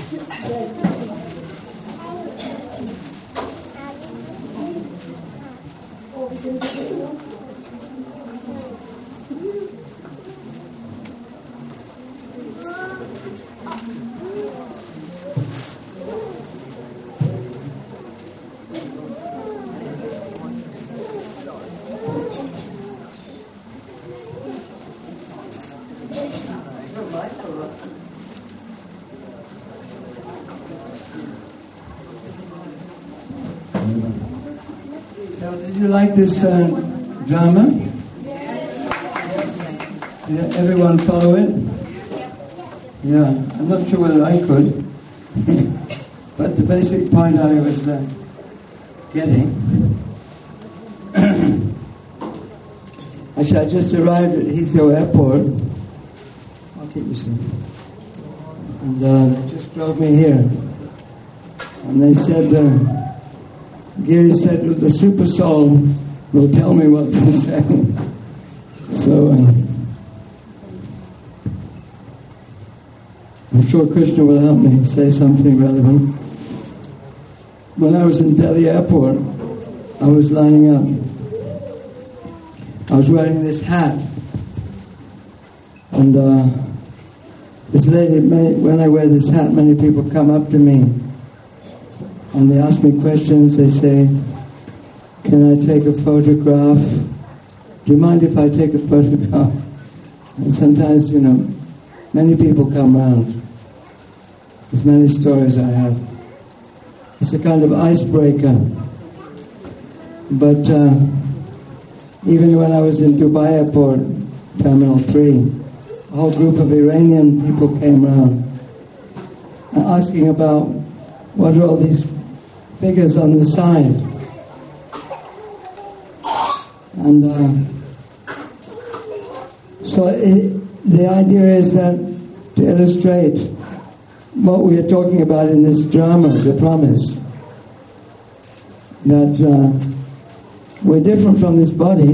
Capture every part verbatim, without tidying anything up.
So, did you like this uh, drama? Did everyone follow it? Yeah, I'm not sure whether I could. But the basic point I was uh, getting. Actually, I just arrived at Heathrow Airport. I'll keep this in. And uh, they just drove me here. And they said, uh, Giri said, the Super Soul will tell me what to say. So, uh, I'm sure Krishna will help me say something relevant. When I was in Delhi Airport, I was lining up. I was wearing this hat. And uh, this lady, when I wear this hat, many people come up to me. And they ask me questions. They say, can I take a photograph? Do you mind if I take a photograph? And sometimes, you know, many people come round. There's many stories I have. It's a kind of icebreaker. But uh, even when I was in Dubai Airport, Terminal three, a whole group of Iranian people came round asking about what are all these figures on the side. And uh, so it, the idea is that to illustrate what we are talking about in this drama, the promise, that uh, we're different from this body.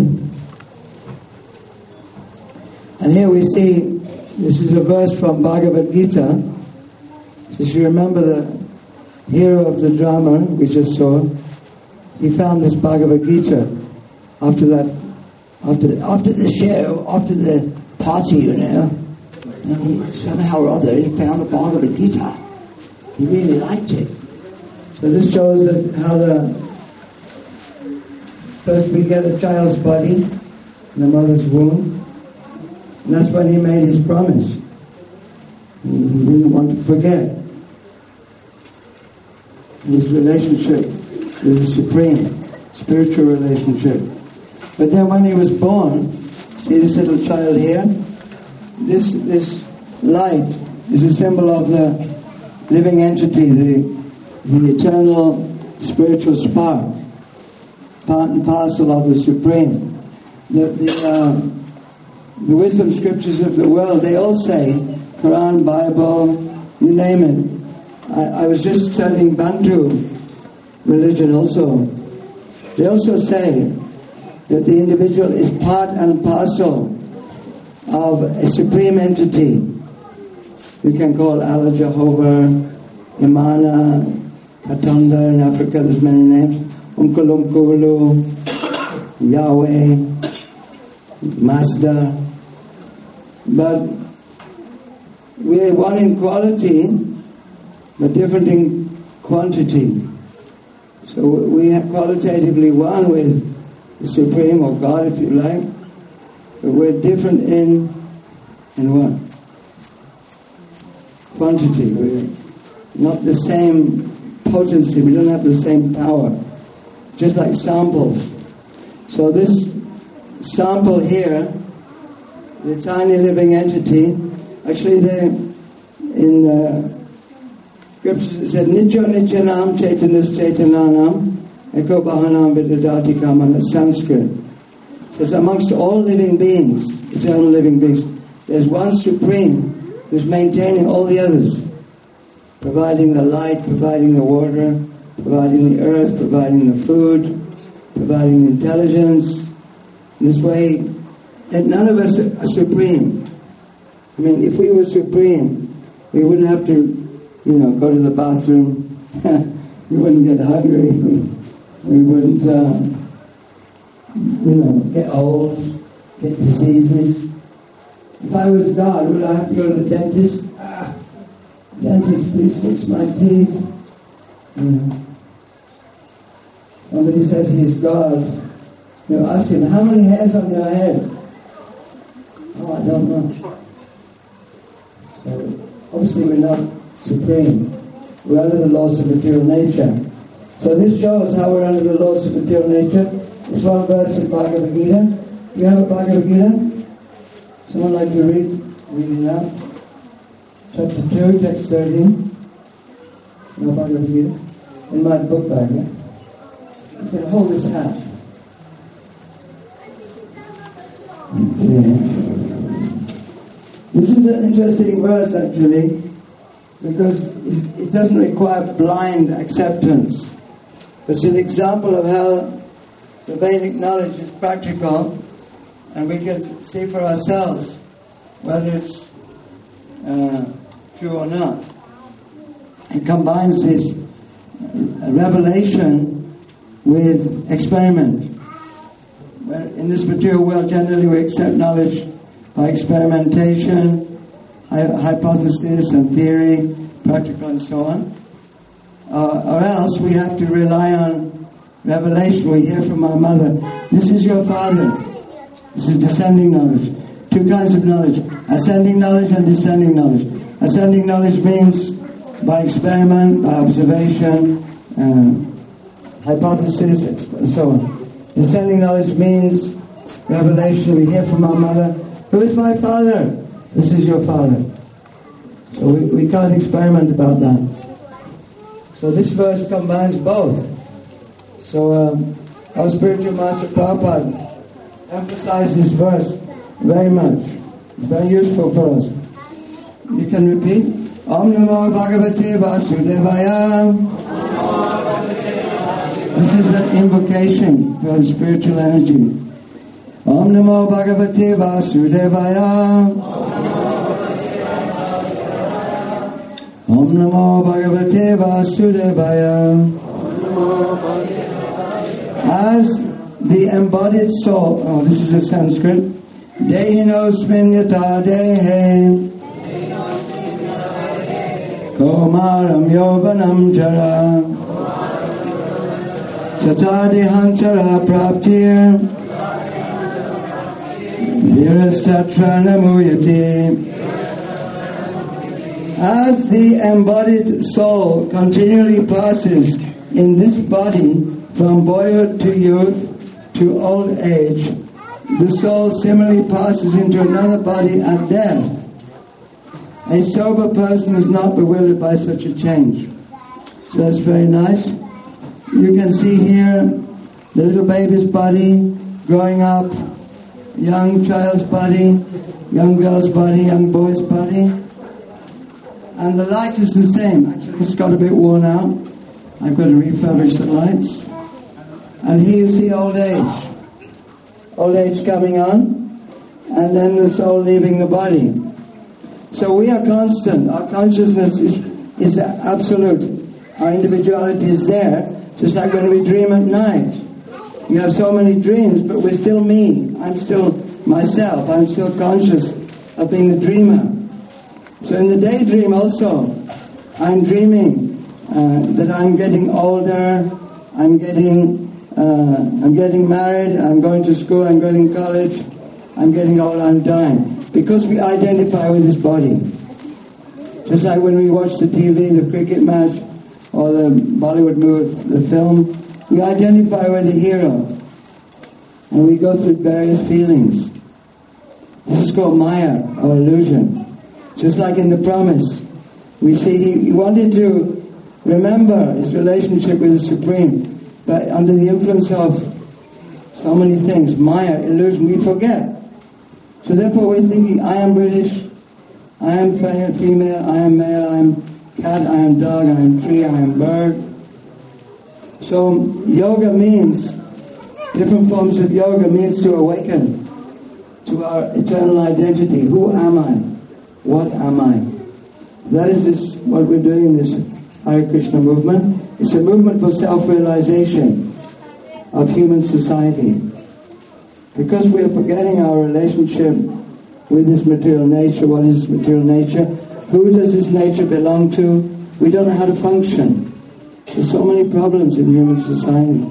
And here we see, this is a verse from Bhagavad Gita. If you remember the hero of the drama we just saw, he found this Bhagavad Gita after that, after the, after the show, after the party, you know, and he, somehow or other he found the Bhagavad Gita. He really liked it. So this shows that how the first we get a child's body in the mother's womb, and that's when he made his promise. He, he didn't want to forget his relationship with the Supreme, spiritual relationship. But then when he was born, see this little child here? This this light is a symbol of the living entity, the, the eternal spiritual spark, part and parcel of the Supreme. The, the, uh, the wisdom scriptures of the world, they all say, Quran, Bible, you name it. I, I was just studying Bantu religion also. They also say that the individual is part and parcel of a supreme entity. You can call Allah Jehovah, Imana, Katanda in Africa, there's many names. Umkulumkulu, Yahweh, Master. But we are one in quality, but different in quantity. So we are qualitatively one with the Supreme, or God if you like, but we're different in, in what? Quantity. We're not the same potency, we don't have the same power. Just like samples. So this sample here, the tiny living entity, actually they, in uh, scriptures it said, Nitya Nityanam Chaitanus Chaitananam Eko Bahanam Vidadati Kaman, that's Sanskrit. It says amongst all living beings, eternal living beings, there's one Supreme who's maintaining all the others, providing the light, providing the water, providing the earth, providing the food, providing the intelligence. In this way, and none of us are supreme. I mean, if we were supreme, we wouldn't have to you know, go to the bathroom. We wouldn't get hungry. We wouldn't, uh, you know, get old, get diseases. If I was God, would I have to go to the dentist? Ah, dentist, please fix my teeth. You know. Somebody says he's God. You ask him, how many hairs on your head? Oh, I don't know. So, obviously we're not supreme. We're under the laws of material nature. So this shows how we're under the laws of material nature. It's one verse in Bhagavad Gita. Do you have a Bhagavad Gita? Someone like to read? Read it out. Chapter two, text thirteen. No Bhagavad Gita. In my book bag, yeah? You can hold this hat. Okay. This is an interesting verse actually, because it doesn't require blind acceptance. It's an example of how the Vedic knowledge is practical, and we can see for ourselves whether it's uh, true or not. It combines this revelation with experiment. In this material world, generally we accept knowledge by experimentation, hypothesis and theory, practical and so on. Uh, or else we have to rely on revelation. We hear from our mother, this is your father. This is descending knowledge. Two kinds of knowledge, ascending knowledge and descending knowledge. Ascending knowledge means by experiment, by observation, uh, hypothesis, and so on. Descending knowledge means revelation. We hear from our mother, who is my father? This is your father. So we, we can't experiment about that. So this verse combines both. So um, our spiritual master Prabhupada emphasized this verse very much. It's very useful for us. You can repeat. Om Namo Bhagavate Vasudevaya. This is an invocation for the spiritual energy. Om Namo Bhagavate Vasudevaya. Om Namo Bhagavate Vasudevaya. As the embodied soul, oh, this is a Sanskrit. Dehinosmin yata dehe Komaram yovanam jara Tatadihantara praptir Virastatra namuyati. As the embodied soul continually passes in this body from boyhood to youth to old age, the soul similarly passes into another body at death. A sober person is not bewildered by such a change. So that's very nice. You can see here the little baby's body growing up, young child's body, young girl's body, young boy's body. And the light is the same. Actually, it's got a bit worn out. I've got to refurbish the lights. And here you see old age. Old age coming on, and then the soul leaving the body. So we are constant. Our consciousness is, is absolute. Our individuality is there, just like when we dream at night. You have so many dreams, but we're still me. I'm still myself. I'm still conscious of being the dreamer. So in the daydream also, I'm dreaming uh, that I'm getting older, I'm getting uh, I'm getting married, I'm going to school, I'm going to college, I'm getting old, I'm dying. Because we identify with this body. Just like when we watch the T V, the cricket match, or the Bollywood movie, the film, we identify with the hero. And we go through various feelings. This is called Maya, or illusion. Just like in the promise, we see he, he wanted to remember his relationship with the Supreme, but under the influence of so many things, Maya, illusion, we forget. So therefore we're thinking, I am British, I am female, I am male, I am cat, I am dog, I am tree, I am bird. So yoga means, different forms of yoga means to awaken to our eternal identity. Who am I? What am I? That is this, what we're doing in this Hare Krishna movement. It's a movement for self-realization of human society. Because we are forgetting our relationship with this material nature. What is material nature? Who does this nature belong to? We don't know how to function. There's so many problems in human society.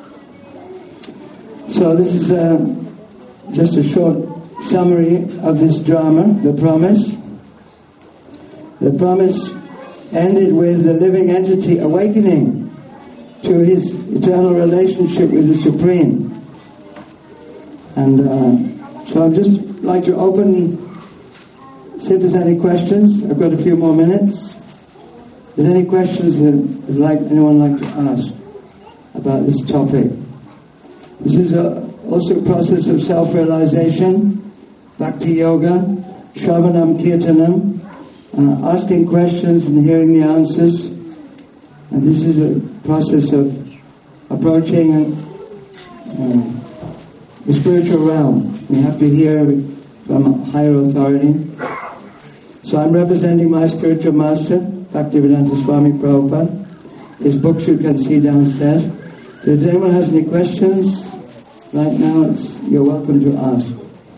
So this is uh, just a short summary of this drama, The Promise. The Promise ended with the living entity awakening to his eternal relationship with the Supreme. And uh, so I'd just like to open, see if there's any questions. I've got a few more minutes. If there's any questions that would like, anyone like to ask about this topic. This is a, also a process of self-realization, Bhakti Yoga, Shravanam Kirtanam, uh, asking questions and hearing the answers. And this is a process of approaching uh, the spiritual realm. We have to hear from a higher authority. So I'm representing my spiritual master, Bhaktivedanta Swami Prabhupada. His books you can see downstairs. If anyone has any questions, right now it's, you're welcome to ask.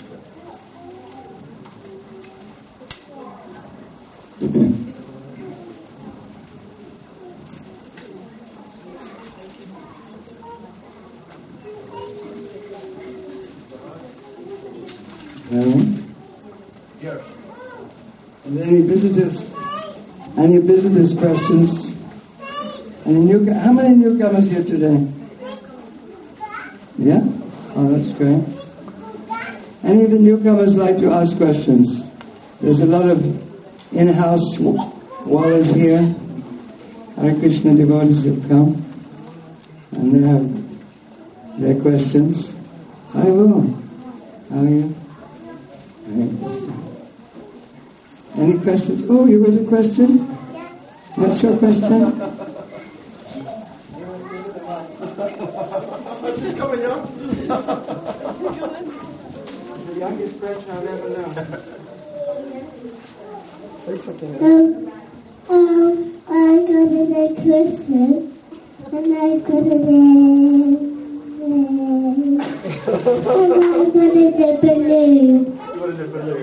Yes. Any visitors? Any visitors' questions? Any new? How many newcomers here today? Yeah? Oh, that's great. Any of the newcomers like to ask questions? There's a lot of in-house warriors here. Hare Krishna devotees have come. And they have their questions. Hi, Wu. How are you? Any questions? Oh, you got a question? What's your question? What's this coming up? The youngest question I've ever known. Say something. Um, um, I go to the Christmas, and I go to the, and I go to the balloon. You want to do balloon?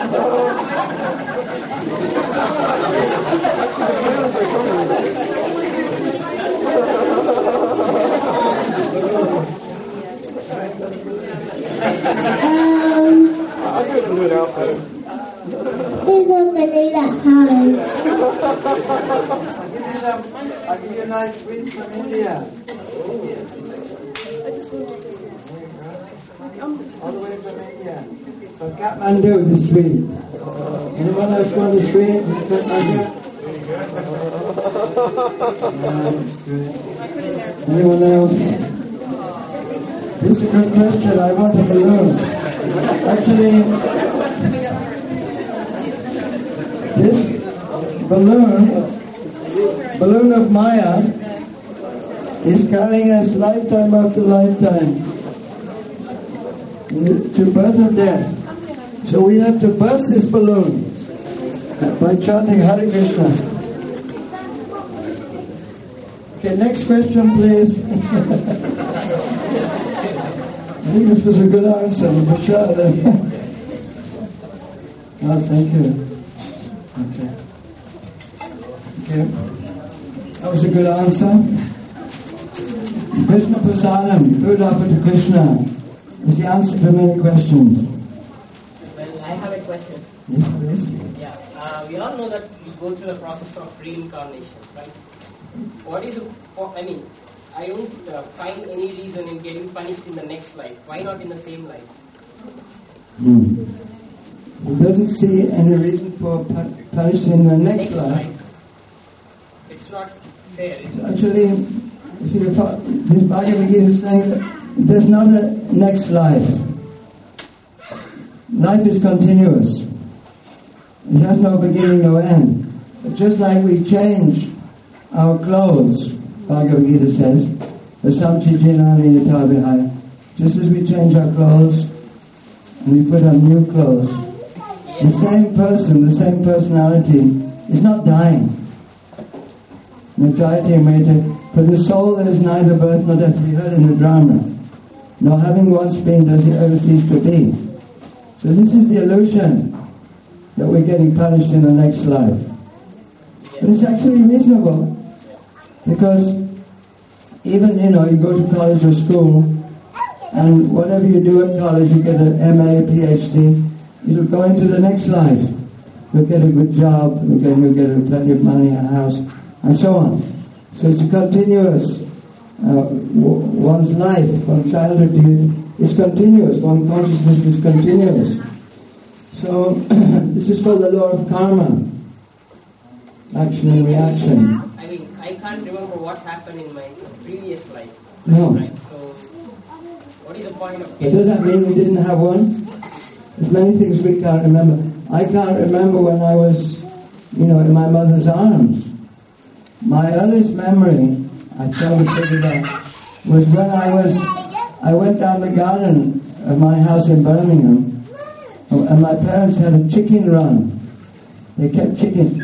Um, I'm going to balloon out there. There's no balloon at home. I'll give you some, I'll give you a nice sweet from India. All the way from India. From Kathmandu, the sweet. Anyone else want a sweet from Kathmandu? Uh, Anyone else? This is a good question. I want a balloon. Actually, this balloon, balloon of Maya, is carrying us lifetime after lifetime to birth or death. So we have to burst this balloon by chanting Hare Krishna. Okay, next question, please. I think this was a good answer, for sure. Oh, thank you. Okay. Okay. That was a good answer. Krishna Prasadam, food offered to Krishna, is the answer to many questions. Well, I have a question. Yes, please. Yeah, uh, we all know that we go through a process of reincarnation, right? What is, a, I mean, I don't uh, find any reason in getting punished in the next life. Why not in the same life? Hmm. He doesn't see any reason for pu- punishing in the next, Next life. life. It's not fair. It's Actually, if you thought, this Bhagavad Gita is saying that there's not a next life. Life is continuous. It has no beginning, no end. But just like we change our clothes, Bhagavad Gita says, "Vasamchijinani yatavihaya." Just as we change our clothes and we put on new clothes, the same person, the same personality It's not dying. Majority Amrita, for the soul there is neither birth nor death. We heard in the drama. Nor having once been does it ever cease to be. So this is the illusion that we're getting punished in the next life. But it's actually reasonable, because even, you know, you go to college or school, and whatever you do at college, you get an M A, a P H D, you'll go into the next life. You'll get a good job, you'll get, you'll get plenty of money, a house, and so on. So it's a continuous, uh, w- one's life, from childhood to youth, is continuous, one's consciousness is continuous. So, this is called the law of karma, action and reaction. I mean, I can't remember what happened in my previous life. No. Right? So, what is the point of But getting... does that mean we didn't have one? There's many things we can't remember. I can't remember when I was, you know, in my mother's arms. My earliest memory, I try to figure it out, was when I was, I went down the garden of my house in Birmingham, and my parents had a chicken run. They kept chickens.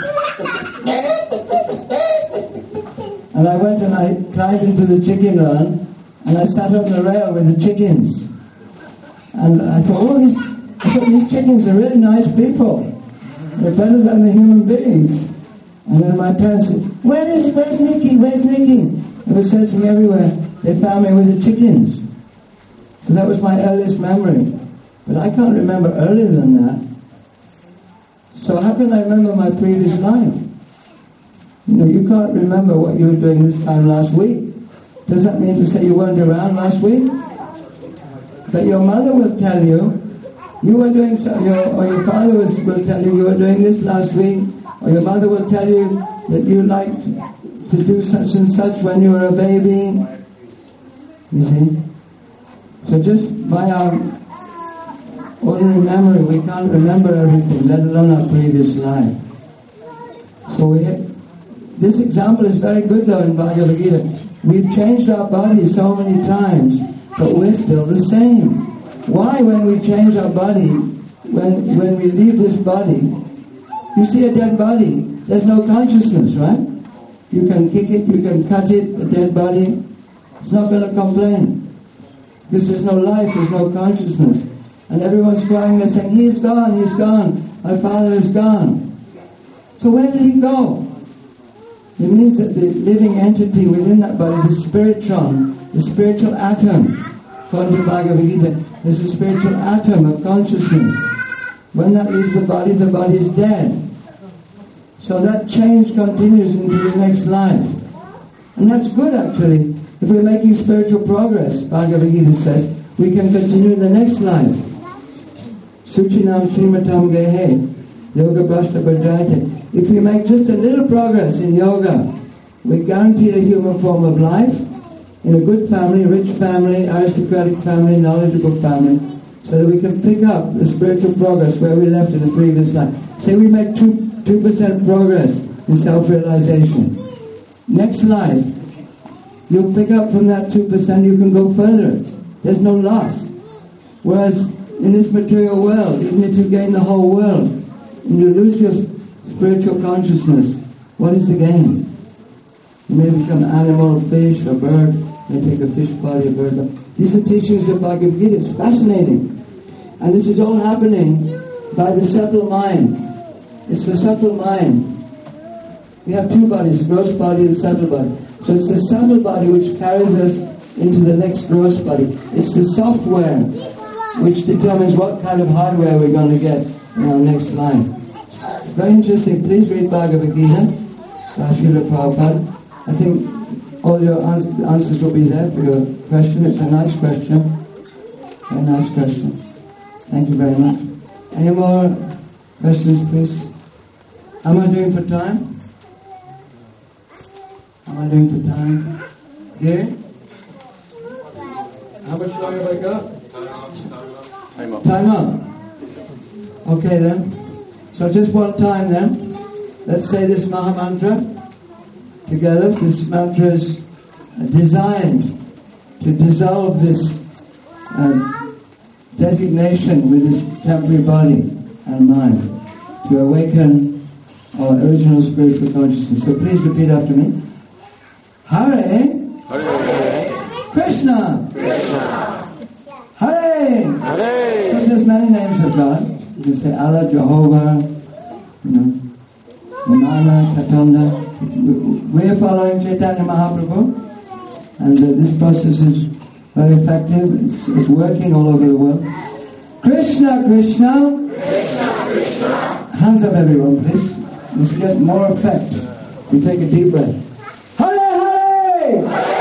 And I went and I climbed into the chicken run, and I sat on the rail with the chickens. And I thought, oh, these, I thought these chickens are really nice people. They're better than the human beings. And then my parents said, where is, where's Nicky, where's Nicky? They were searching everywhere. They found me with the chickens. So that was my earliest memory. But I can't remember earlier than that. So how can I remember my previous life? You know, you can't remember what you were doing this time last week. Does that mean to say you weren't around last week? But your mother will tell you, you were doing so, your, or your father was, will tell you you were doing this last week, or your mother will tell you that you liked to do such and such when you were a baby. You see? So just by our ordinary memory, we can't remember everything, let alone our previous life. So we, this example is very good though in Bhagavad Gita. We've changed our body so many times, but we're still the same. Why, when we change our body, when when we leave this body, you see a dead body, there's no consciousness, right? You can kick it, you can cut it, a dead body, it's not going to complain. Because there's no life, there's no consciousness. And everyone's crying and saying, he's gone, he's gone, my father is gone. So where did he go? It means that the living entity within that body, the spiritron, the spiritual atom, according to Bhagavad Gita, is a spiritual atom of consciousness. When that leaves the body, the body is dead. So that change continues into the next life. And that's good actually. If we're making spiritual progress, Bhagavad Gita says, we can continue in the next life. Suchinam Srimatam Gehe, Yoga Bhashta Bhajayate. If we make just a little progress in yoga, we guarantee a human form of life, in a good family, rich family, aristocratic family, knowledgeable family, so that we can pick up the spiritual progress where we left in the previous life. Say we make two, two percent progress in self-realization. Next life, you'll pick up from that two percent, you can go further. There's no loss. Whereas in this material world, even if you gain the whole world, and you lose your spiritual consciousness, what is the gain? You may become animal, fish, or bird. You may take a fish body, a bird body. These are teachings of Bhagavad Gita. It's fascinating. And this is all happening by the subtle mind. It's the subtle mind. We have two bodies, gross body and subtle body. So it's the subtle body which carries us into the next gross body. It's the software which determines what kind of hardware we're going to get in our next life. Very interesting. Please read Bhagavad Gita by Srila Prabhupada. I think all your ans- answers will be there for your question. It's a nice question. Very nice question. Thank you very much. Any more questions, please? How am I doing for time? How am I doing for time? Here? How much longer have I got? Time up. Time up. Okay then. So just one time then. Let's say this Maha Mantra together. This mantra is designed to dissolve this uh, designation with this temporary body and mind, to awaken or original spiritual consciousness. So please repeat after me. Hare, Hare Krishna, Krishna, Hare, Hare. because there's many names of God. You can say Allah, Jehovah, you know, Nana, Katanda. We're following Chaitanya Mahaprabhu, and uh, this process is very effective. It's, it's working all over the world. Krishna, Krishna, Krishna, Krishna. Hands up, everyone, please. Let's get more effect. We take a deep breath. Hare, Hare!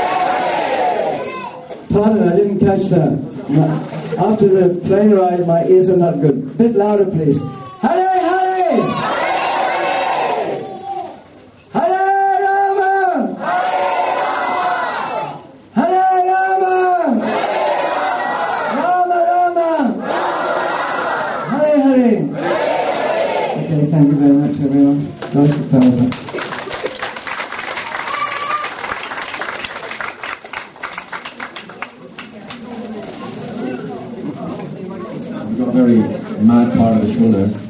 Pardon, I didn't catch that. My- after the plane ride, my ears are not good. A bit louder, please. Hare, Hare! Hare Rama! Hare Rama! Rama Rama! Hare Hare! Okay, thank you very much, everyone. Doctor Prabhupada. We've got a very mad part of the show now.